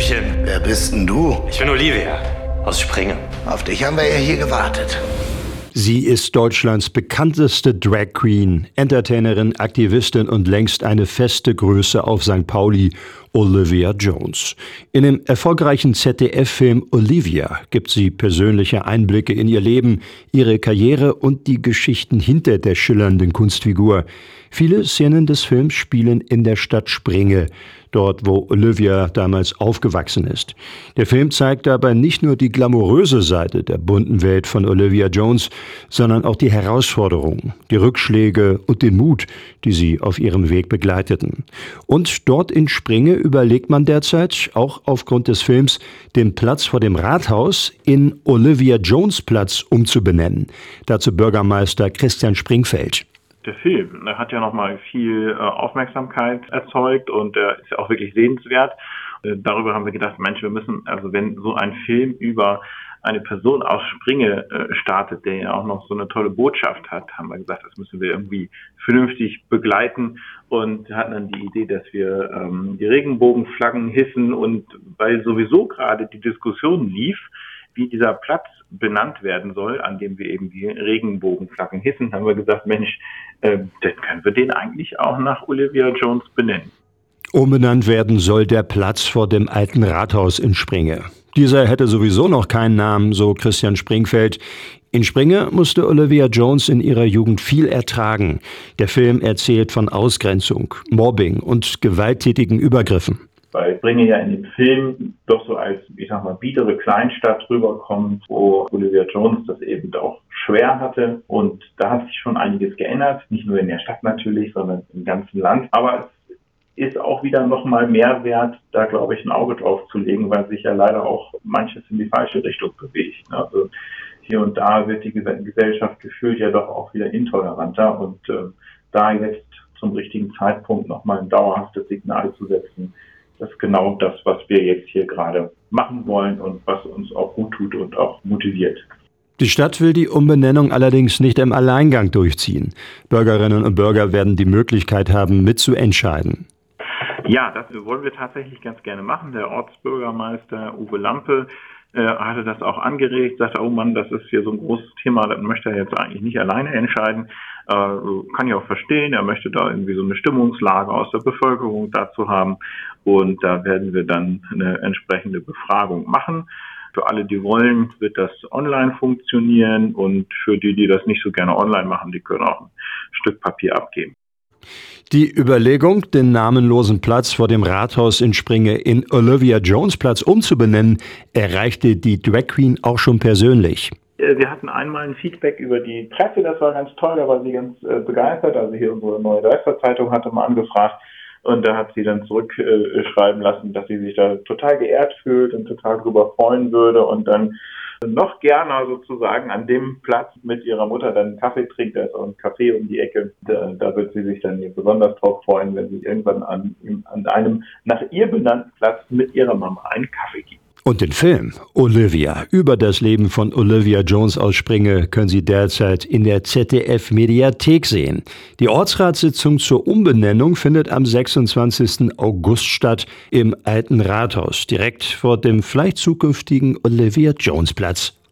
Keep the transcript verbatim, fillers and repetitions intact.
Hallöchen. Wer bist denn du? Ich bin Olivia aus Springe. Auf dich haben wir ja hier gewartet. Sie ist Deutschlands bekannteste Drag Queen, Entertainerin, Aktivistin und längst eine feste Größe auf Sankt Pauli, Olivia Jones. In dem erfolgreichen Z D F-Film Olivia gibt sie persönliche Einblicke in ihr Leben, ihre Karriere und die Geschichten hinter der schillernden Kunstfigur. Viele Szenen des Films spielen in der Stadt Springe, dort wo Olivia damals aufgewachsen ist. Der Film zeigt dabei nicht nur die glamouröse Seite der bunten Welt von Olivia Jones, sondern auch die Herausforderungen, die Rückschläge und den Mut, die sie auf ihrem Weg begleiteten. Und dort in Springe überlegt man derzeit, auch aufgrund des Films, den Platz vor dem Rathaus in Olivia Jones Platz umzubenennen. Dazu Bürgermeister Christian Springfeld. Der Film der hat ja nochmal viel äh, Aufmerksamkeit erzeugt und der ist ja auch wirklich sehenswert. Äh, darüber haben wir gedacht, Mensch, wir müssen, also wenn so ein Film über eine Person aus Springe äh, startet, der ja auch noch so eine tolle Botschaft hat, haben wir gesagt, das müssen wir irgendwie vernünftig begleiten und hatten dann die Idee, dass wir ähm, die Regenbogenflaggen hissen und weil sowieso gerade die Diskussion lief, wie dieser Platz benannt werden soll, an dem wir eben die Regenbogenflaggen hissen, haben wir gesagt, Mensch, äh, dann können wir den eigentlich auch nach Olivia Jones benennen. Umbenannt werden soll der Platz vor dem alten Rathaus in Springe. Dieser hätte sowieso noch keinen Namen, so Christian Springfeld. In Springe musste Olivia Jones in ihrer Jugend viel ertragen. Der Film erzählt von Ausgrenzung, Mobbing und gewalttätigen Übergriffen. Weil Springe ja in dem Film doch so als, ich sag mal, biedere Kleinstadt rüberkommt, wo Olivia Jones das eben auch schwer hatte. Und da hat sich schon einiges geändert, nicht nur in der Stadt natürlich, sondern im ganzen Land. Aber es ist auch wieder nochmal mehr wert, da glaube ich ein Auge drauf zu legen, weil sich ja leider auch manches in die falsche Richtung bewegt. Also hier und da wird die Gesellschaft gefühlt ja doch auch wieder intoleranter. Und äh, da jetzt zum richtigen Zeitpunkt nochmal ein dauerhaftes Signal zu setzen, das ist genau das, was wir jetzt hier gerade machen wollen und was uns auch gut tut und auch motiviert. Die Stadt will die Umbenennung allerdings nicht im Alleingang durchziehen. Bürgerinnen und Bürger werden die Möglichkeit haben, mitzuentscheiden. Ja, das wollen wir tatsächlich ganz gerne machen. Der Ortsbürgermeister Uwe Lampe äh, hatte das auch angeregt, sagte, oh Mann, das ist hier so ein großes Thema, das möchte er jetzt eigentlich nicht alleine entscheiden. Äh, kann ich auch verstehen, er möchte da irgendwie so eine Stimmungslage aus der Bevölkerung dazu haben und da werden wir dann eine entsprechende Befragung machen. Für alle, die wollen, wird das online funktionieren und für die, die das nicht so gerne online machen, die können auch ein Stück Papier abgeben. Die Überlegung, den namenlosen Platz vor dem Rathaus in Springe in Olivia Jones Platz umzubenennen, erreichte die Drag Queen auch schon persönlich. Wir hatten einmal ein Feedback über die Presse, das war ganz toll, da war sie ganz äh, begeistert. Also hier unsere Neue Deister Zeitung hatte mal angefragt und da hat sie dann zurückschreiben äh, lassen, dass sie sich da total geehrt fühlt und total drüber freuen würde und dann noch gerne sozusagen an dem Platz mit ihrer Mutter dann einen Kaffee trinkt, da ist auch ein Café um die Ecke. Da, da wird sie sich dann besonders drauf freuen, wenn sie irgendwann an, an einem nach ihr benannten Platz mit ihrer Mama einen Kaffee gibt. Und den Film Olivia über das Leben von Olivia Jones aus Springe können Sie derzeit in der Z D F-Mediathek sehen. Die Ortsratssitzung zur Umbenennung findet am sechsundzwanzigsten August statt im Alten Rathaus, direkt vor dem vielleicht zukünftigen Olivia Jones Platz.